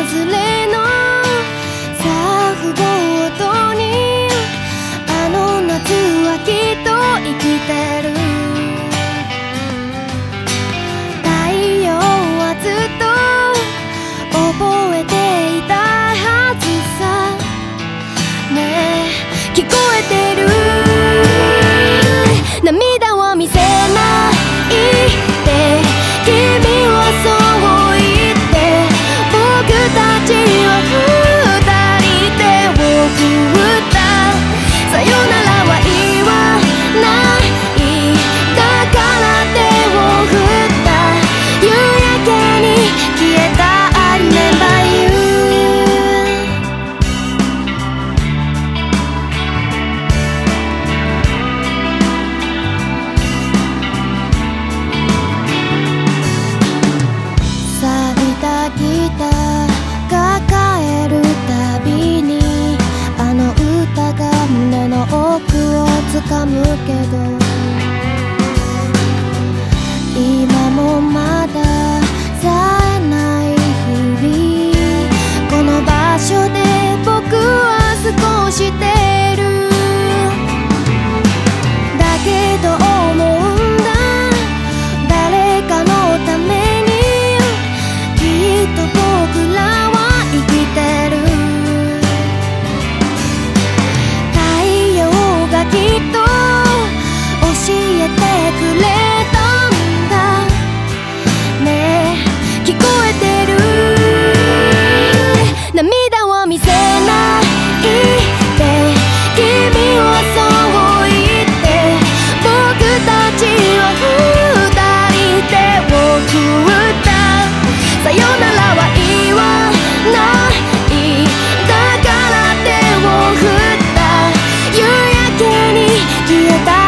れのサーフボードにあの夏はきっと生きてる。太陽はずっと覚えていたはずさ。ねえ聞こえてる？涙を見せないで君はそう言って僕たちは二人で送ったさよならは言わないだから手を振った夕焼けに消えた I remember you。錆びたギター抱えるたびにあの歌が胸の奥を掴むけど今もまだ冴えない日々この場所で僕は過ごしてる。だけど思うんだ誰かのためにきっと僕らは生きてる。太陽がきっと教えてくれたんだねえ聞こえてる？涙を見せないで君はそう言って僕たちは二人で送ったさよならは言わないだから手を振った夕焼けに消えた